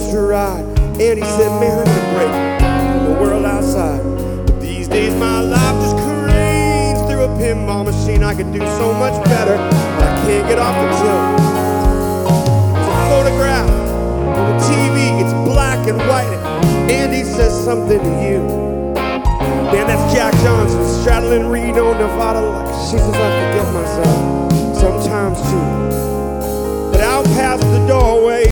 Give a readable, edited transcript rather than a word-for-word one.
extra ride. And he said, man, I need a break from the world outside. But these days my life just cranes through a pinball machine. I could do so much better, but I can't get off the tilt. It's a photograph on the TV, it's black and white. Andy says something to you. Man, that's Jack Johnson straddling Reno, Nevada. Like, she says I forget myself sometimes too. But out past the doorway